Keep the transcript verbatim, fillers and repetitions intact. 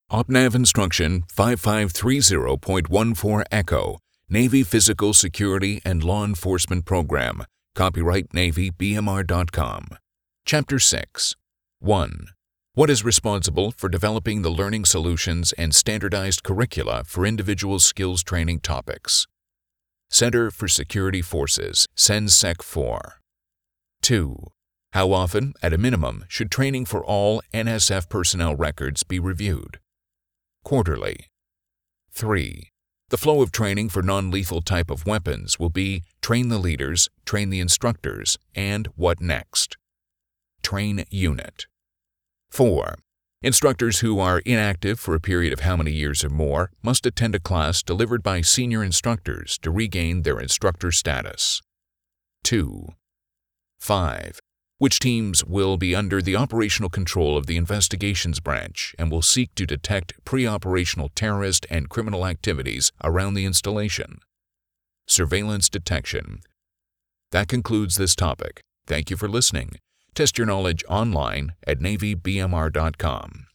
OpNav Instruction five five three zero point one four Echo, Navy Physical Security and Law Enforcement Program, copyright Navy B M R dot com. Chapter six. one. What is responsible for developing the learning solutions and standardized curricula for individual skills training topics? Center for Security Forces, CENSEC four. two. How often, at a minimum, should training for all N S F personnel records be reviewed? Quarterly. three. The flow of training for non-lethal type of weapons will be train the leaders, train the instructors, and what next? Train unit. four. Instructors who are inactive for a period of how many years or more must attend a class delivered by senior instructors to regain their instructor status. two. five. Which teams will be under the operational control of the investigations branch and will seek to detect pre-operational terrorist and criminal activities around the installation? Surveillance detection. That concludes this topic. Thank you for listening. Test your knowledge online at Navy B M R dot com.